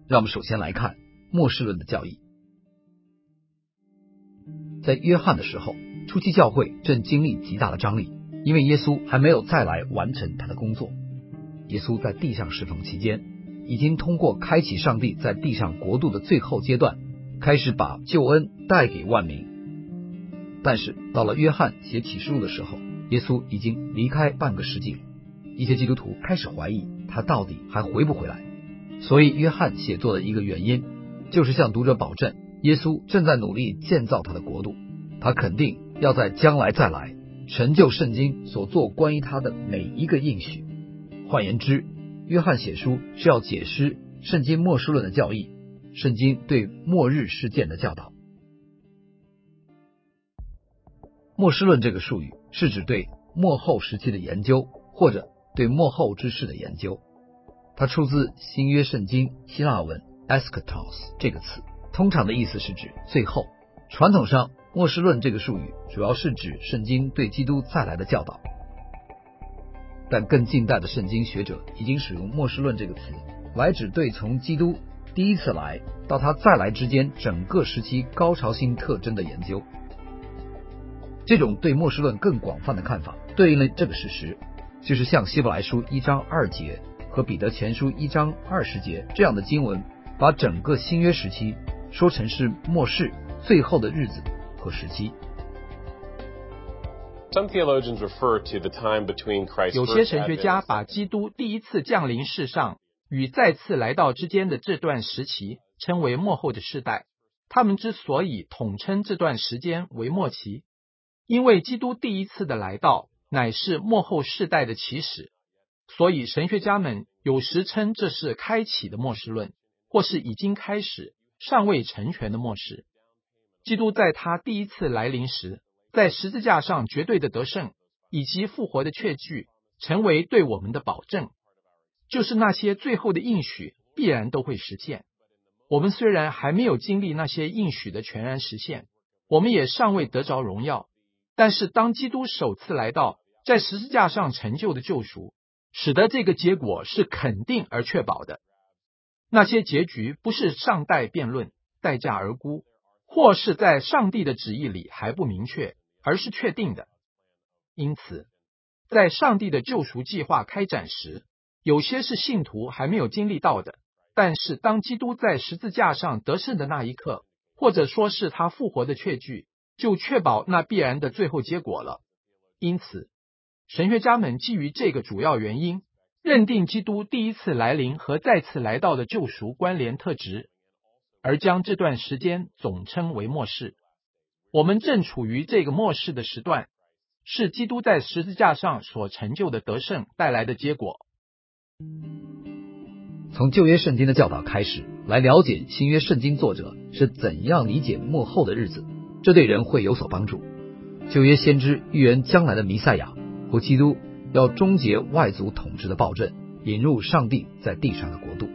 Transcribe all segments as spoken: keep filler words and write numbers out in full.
让我们首先来看末世论的教义。在约翰的时候，初期教会正经历极大的张力，因为耶稣还没有再来完成他的工作。耶稣在地上侍奉期间，已经通过开启上帝在地上国度的最后阶段，开始把救恩带给万民。但是到了约翰写启示录的时候，耶稣已经离开半个世纪了，一些基督徒开始怀疑他到底还回不回来。所以约翰写作的一个原因，就是向读者保证耶稣正在努力建造他的国度，他肯定要在将来再来，成就圣经所做关于他的每一个应许。换言之，约翰写书是要解释圣经末世论的教义，圣经对末日事件的教导。末世论这个术语是指对末后时期的研究，或者对末后之事的研究。它出自新约圣经希腊文 eschatos 这个词，通常的意思是指最后。传统上，末世论这个术语主要是指圣经对基督再来的教导，但更近代的圣经学者已经使用末世论这个词来指对从基督第一次来到他再来之间整个时期高潮性特征的研究。这种对末世论更广泛的看法对应了这个事实，就是像希伯来书一章二节和彼得前书一章二十节这样的经文，把整个新约时期说成是末世最后的日子和时期。 有些神学家把基督第一次降临世上与再次来到之间的这段时期称为末后的世代。他们之所以统称这段时间为末期，因为基督第一次的来到乃是末后世代的起始，所以神学家们有时称这是开启的末世论，或是已经开始尚未成全的末世。基督在他第一次来临时，在十字架上绝对的得胜以及复活的确据成为对我们的保证，就是那些最后的应许必然都会实现。我们虽然还没有经历那些应许的全然实现，我们也尚未得着荣耀，但是当基督首次来到，在十字架上成就的救赎，使得这个结果是肯定而确保的。那些结局不是尚待辩论、待价而估，或是在上帝的旨意里还不明确，而是确定的。因此，在上帝的救赎计划开展时，有些是信徒还没有经历到的，但是当基督在十字架上得胜的那一刻，或者说是他复活的确据，就确保那必然的最后结果了。因此，神学家们基于这个主要原因，认定基督第一次来临和再次来到的救赎关联特质，而将这段时间总称为末世。我们正处于这个末世的时段，是基督在十字架上所成就的得胜带来的结果。 从旧约圣经的教导开始，来了解新约圣经作者是怎样理解末后的日子，这对人会有所帮助。旧约先知预言将来的弥赛亚或基督要终结外族统治的暴政，引入上帝在地上的国度。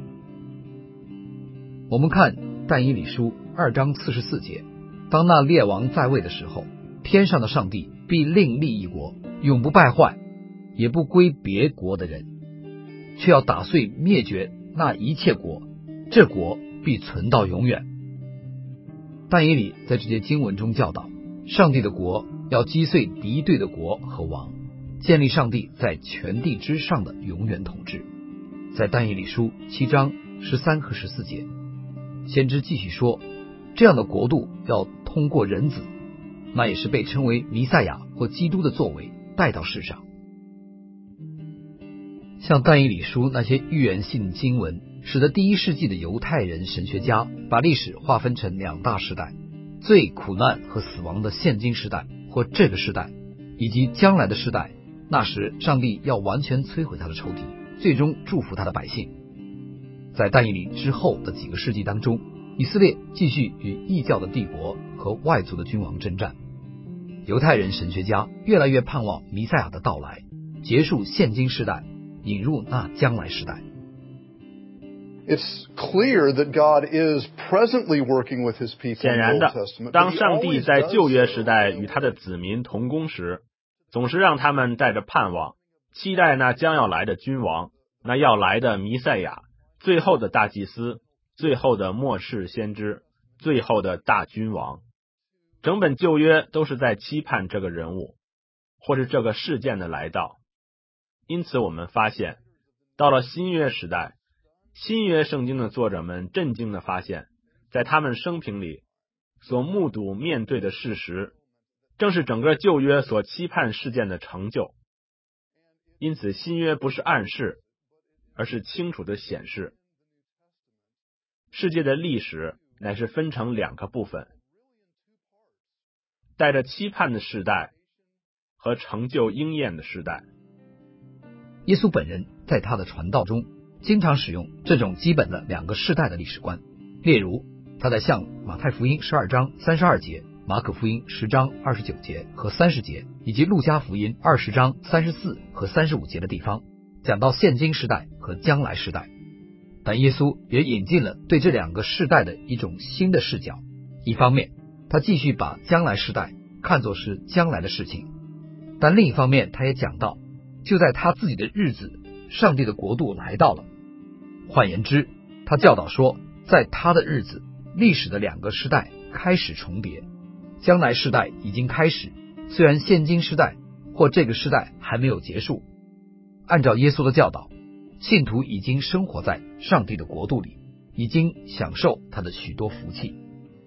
我们看但以理书二章四十四节，当那列王在位的时候，天上的上帝必另立一国，永不败坏，也不归别国的人，却要打碎灭绝那一切国，这国必存到永远。但以理在这些经文中教导，上帝的国要击碎敌对的国和王，建立上帝在全地之上的永远统治。在但以理书七章十三和十四节，先知继续说，这样的国度要通过人子，那也是被称为弥赛亚或基督的作为带到世上。像但以理书那些预言性经文，使得第一世纪的犹太人神学家把历史划分成两大时代，最苦难和死亡的现今时代或这个时代，以及将来的时代，那时上帝要完全摧毁他的仇敌，最终祝福他的百姓。在但以理之后的几个世纪当中，以色列继续与异教的帝国和外族的君王征战。犹太人神学家越来越盼望弥赛亚的到来，结束现今时代，引入那将来时代。 It's clear that God is presently working with his people 显 in 然 the 的 Old Testament. 当 but he 上帝 always 在 does 旧约 so 时代与他的子民同工时，总是让他们带着盼望，期待那将要来的君王，那要来的弥赛亚，最后的大祭司， 最后的末世先知，最后的大君王。整本旧约都是在期盼这个人物或是这个事件的来到。因此我们发现，到了新约时代，新约圣经的作者们震惊地发现，在他们生平里所目睹面对的事实，正是整个旧约所期盼事件的成就。因此新约不是暗示，而是清楚地显示，世界的历史乃是分成两个部分，带着期盼的时代和成就应验的时代。 耶稣本人在他的传道中经常使用这种基本的两个世代的历史观，例如他在向马太福音十二章三十二节、马可福音十章二十九节和三十节，以及路加福音二十章三十四和三十五节的地方，讲到现今时代和将来时代。但耶稣也引进了对这两个世代的一种新的视角。一方面，他继续把将来时代看作是将来的事情，但另一方面，他也讲到，就在他自己的日子，上帝的国度来到了。换言之，他教导说，在他的日子，历史的两个时代开始重叠，将来时代已经开始，虽然现今时代或这个时代还没有结束。按照耶稣的教导，信徒已经生活在上帝的国度里，已经享受他的许多福气。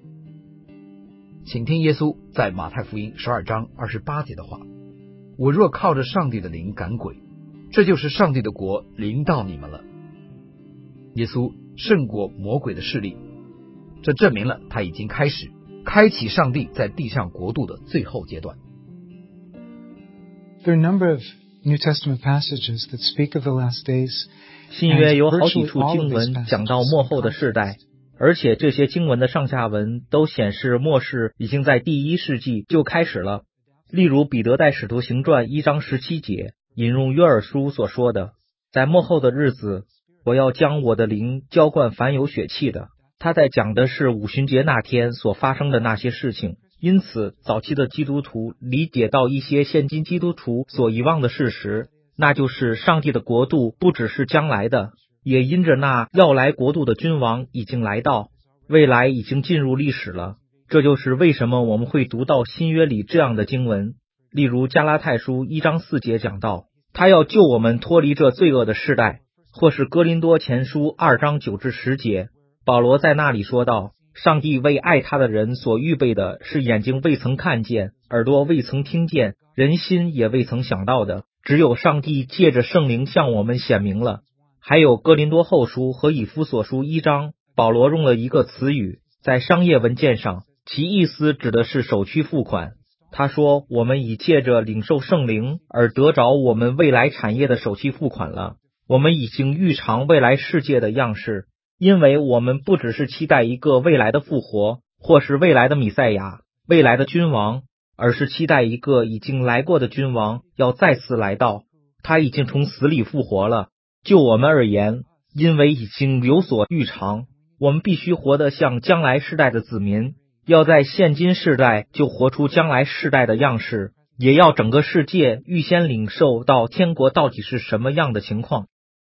请听耶稣在马太福音十二章二十八节的话：我若靠着上帝的灵赶鬼，这就是上帝的国临到你们了。耶稣胜过魔鬼的势力，这证明了他已经开始开启上帝在地上国度的最后阶段。 There are a number of New Testament passages that speak of the last days. 新约有好几处经文讲到末后的世代，而且这些经文的上下文都显示末世已经在第一世纪就开始了。例如彼得在使徒行传一章十七节引用约珥书所说的，在末后的日子，我要将我的灵浇灌凡有血气的。他在讲的是五旬节那天所发生的那些事情。因此早期的基督徒理解到一些现今基督徒所遗忘的事实，那就是上帝的国度不只是将来的，也因着那要来国度的君王已经来到，未来已经进入历史了。这就是为什么我们会读到新约里这样的经文，例如加拉太书一章四节讲到，他要救我们脱离这罪恶的世代，或是哥林多前书二章九至十节，保罗在那里说道，上帝为爱他的人所预备的是眼睛未曾看见，耳朵未曾听见，人心也未曾想到的，只有上帝借着圣灵向我们显明了。还有哥林多后书和以弗所书一章，保罗用了一个词语，在商业文件上，其意思指的是首期付款。他说，我们已借着领受圣灵而得着我们未来产业的首期付款了。我们已经预尝未来世界的样式，因为我们不只是期待一个未来的复活，或是未来的弥赛亚、未来的君王，而是期待一个已经来过的君王要再次来到。他已经从死里复活了。就我们而言，因为已经有所预尝，我们必须活得像将来世代的子民，要在现今世代就活出将来世代的样式，也要整个世界预先领受到天国到底是什么样的情况。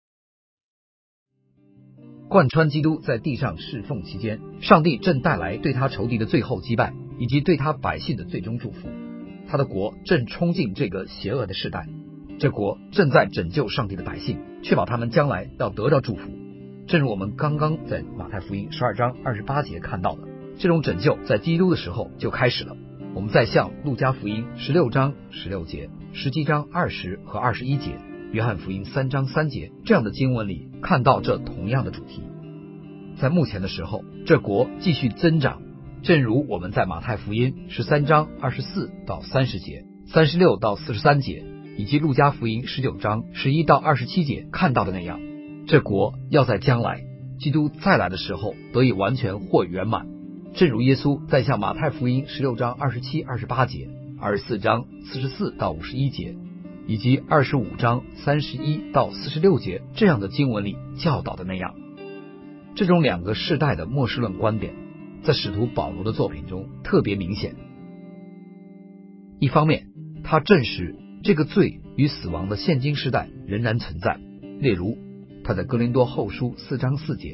贯穿基督在地上侍奉期间，上帝正带来对他仇敌的最后击败，以及对他百姓的最终祝福。他的国正冲进这个邪恶的世代，这国正在拯救上帝的百姓，确保他们将来要得到祝福。正如我们刚刚在马太福音十二章二十八节看到的，这种拯救在基督的时候就开始了。我们再向路加福音十六章十六节、十七章二十和二十一节、约翰福音三章三节这样的经文里看到这同样的主题。在目前的时候，这国继续增长，正如我们在马太福音十三章二十四到三十节、三十六到四十三节以及路加福音十九章十一到二十七节看到的那样，这国要在将来基督再来的时候得以完全或圆满。正如耶稣在向马太福音十六章二十七、二十八节、二十四章四十四到五十一节以及二十五章三十一到四十六节这样的经文里教导的那样。这种两个世代的末世论观点在使徒保罗的作品中特别明显。一方面，他证实这个罪与死亡的现今时代仍然存在，例如他在哥林多后书四章四节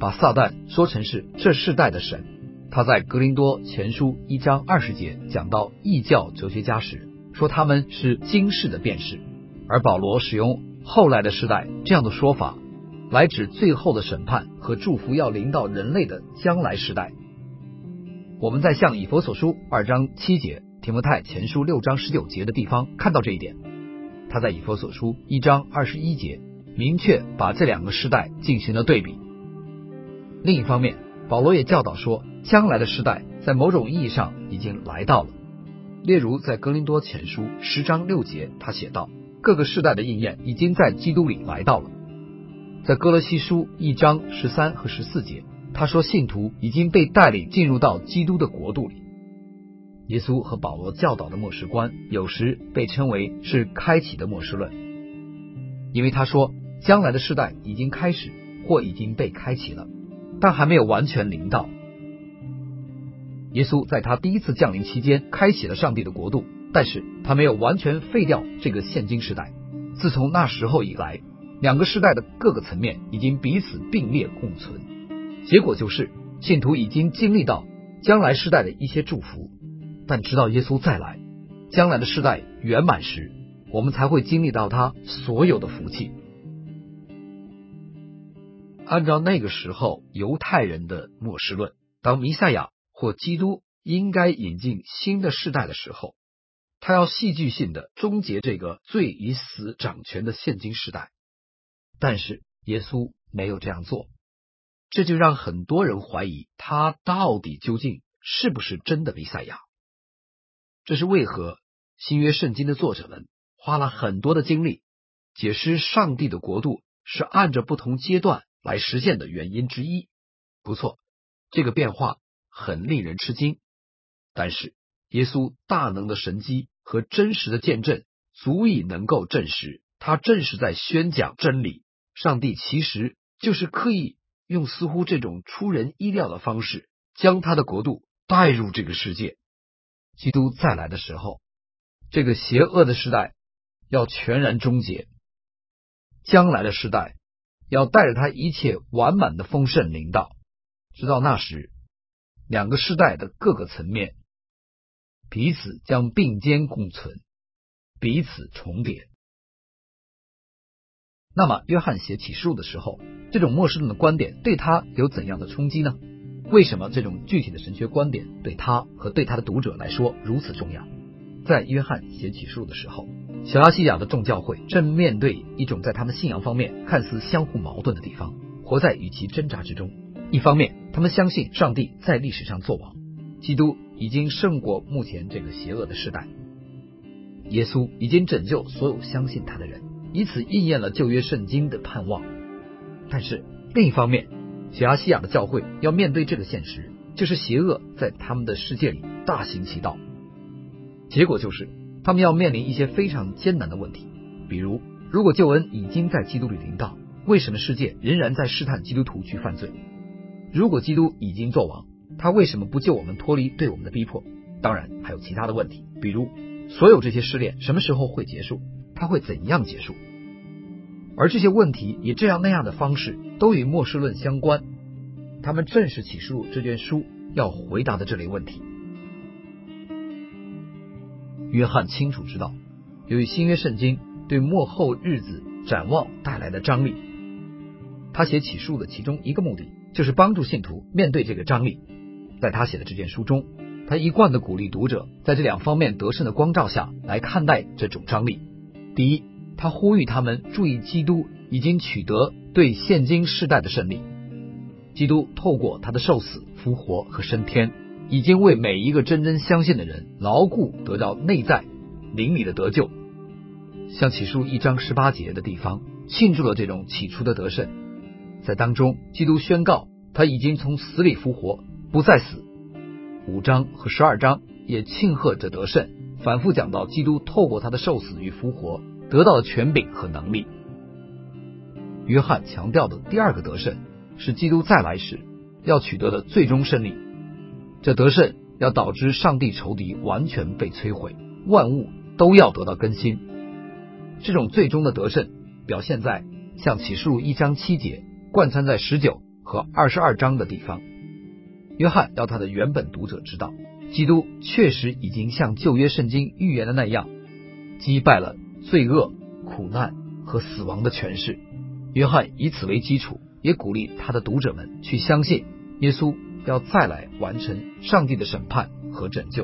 把撒旦说成是这世代的神。他在哥林多前书一章二十节讲到异教哲学家时，说他们是今世的辩士，而保罗使用后来的世代这样的说法，来指最后的审判和祝福要临到人类的将来时代。我们在像以弗所书二章七节、提摩太前书六章十九节的地方看到这一点。他在以弗所书一章二十一节明确把这两个时代进行了对比。另一方面，保罗也教导说，将来的时代在某种意义上已经来到了。例如在哥林多前书十章六节，他写道，各个世代的应验已经在基督里来到了。在哥罗西书一章十三和十四节，他说信徒已经被带领进入到基督的国度里。耶稣和保罗教导的末世观有时被称为是开启的末世论，因为他说将来的世代已经开始或已经被开启了，但还没有完全临到。耶稣在他第一次降临期间开启了上帝的国度，但是他没有完全废掉这个现今时代。自从那时候以来，两个时代的各个层面已经彼此并列共存，结果就是信徒已经经历到将来时代的一些祝福，但直到耶稣再来，将来的世代圆满时，我们才会经历到他所有的福气。按照那个时候犹太人的末世论，当弥赛亚或基督应该引进新的世代的时候，他要戏剧性的终结这个罪与死掌权的现今时代。但是耶稣没有这样做，这就让很多人怀疑他到底究竟是不是真的弥赛亚。这是为何新约圣经的作者们花了很多的精力解释上帝的国度是按着不同阶段来实现的原因之一。不错，这个变化很令人吃惊，但是耶稣大能的神迹和真实的见证足以能够证实，他正是在宣讲真理。上帝其实就是刻意用似乎这种出人意料的方式，将他的国度带入这个世界。基督再来的时候，这个邪恶的时代要全然终结，将来的时代要带着他一切完满的丰盛临到。直到那时，两个世代的各个层面彼此将并肩共存，彼此重叠。那么约翰写启示录的时候，这种末世论的观点对他有怎样的冲击呢？为什么这种具体的神学观点对他和对他的读者来说如此重要？在约翰写启示录的时候，小亚细亚的众教会正面对一种在他们信仰方面看似相互矛盾的地方，活在与其挣扎之中。一方面，他们相信上帝在历史上作王，基督已经胜过目前这个邪恶的时代，耶稣已经拯救所有相信他的人，以此应验了旧约圣经的盼望。但是另一方面，小亚细亚的教会要面对这个现实，就是邪恶在他们的世界里大行其道。结果就是他们要面临一些非常艰难的问题，比如如果救恩已经在基督里临到，为什么世界仍然在试探基督徒去犯罪？如果基督已经作王，他为什么不救我们脱离对我们的逼迫？当然还有其他的问题，比如所有这些试炼什么时候会结束？它会怎样结束？而这些问题以这样那样的方式都与末世论相关，他们正是启示录这卷书要回答的这类问题。约翰清楚知道，由于新约圣经对末后日子展望带来的张力，他写启示录的其中一个目的就是帮助信徒面对这个张力。在他写的这卷书中，他一贯的鼓励读者在这两方面得胜的光照下来看待这种张力。第一，他呼吁他们注意基督已经取得对现今世代的胜利。基督透过他的受死、复活和升天，已经为每一个真正相信的人牢固得到内在灵里的得救。像启示录一章十八节的地方庆祝了这种起初的得胜，在当中基督宣告他已经从死里复活，不再死。五章和十二章也庆贺着得胜，反复讲到基督透过他的受死与复活得到的权柄和能力。约翰强调的第二个得胜是基督再来时要取得的最终胜利，这得胜要导致上帝仇敌完全被摧毁，万物都要得到更新。这种最终的得胜表现在像启示录一章七节贯穿在十九和二十二章的地方。约翰要他的原本读者知道，基督确实已经像旧约圣经预言的那样，击败了罪恶、苦难和死亡的权势。约翰以此为基础，也鼓励他的读者们去相信耶稣要再来完成上帝的审判和拯救。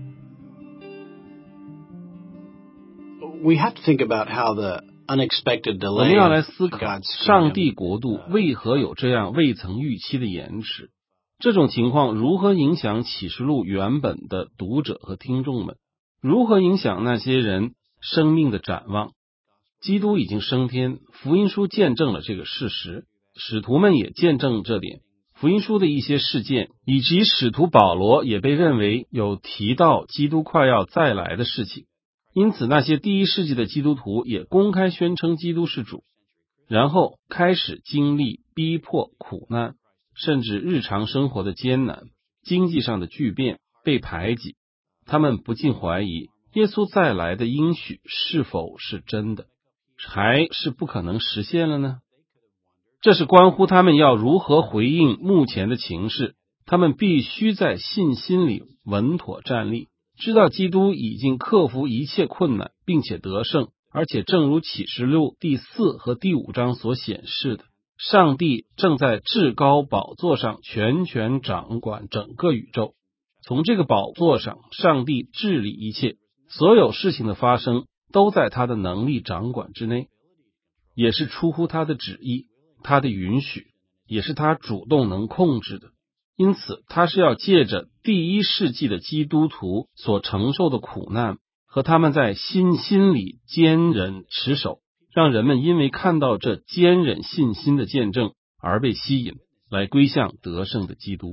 We have to think about how the unexpected 我们 delay 要 of 来思考 God's 上 kingdom 帝国度为何有这样未曾预期的延迟，这种情况如何影响启示录原本的读者和听众们，如何影响那些人生命的展望。基督已经升天，福音书见证了这个事实，使徒们也见证这点。福音书的一些事件以及使徒保罗也被认为有提到基督快要再来的事情，因此那些第一世纪的基督徒也公开宣称基督是主，然后开始经历逼迫、苦难，甚至日常生活的艰难，经济上的巨变，被排挤。他们不禁怀疑耶稣再来的应许是否是真的，还是不可能实现了呢？这是关乎他们要如何回应目前的情势，他们必须在信心里稳妥站立，知道基督已经克服一切困难，并且得胜，而且正如启示录第四和第五章所显示的，上帝正在至高宝座上全权掌管整个宇宙。从这个宝座上，上帝治理一切，所有事情的发生都在他的能力掌管之内，也是出乎他的旨意，他的允许，也是他主动能控制的。因此他是要借着第一世纪的基督徒所承受的苦难和他们在信心里坚忍持守，让人们因为看到这坚忍信心的见证而被吸引，来归向得胜的基督。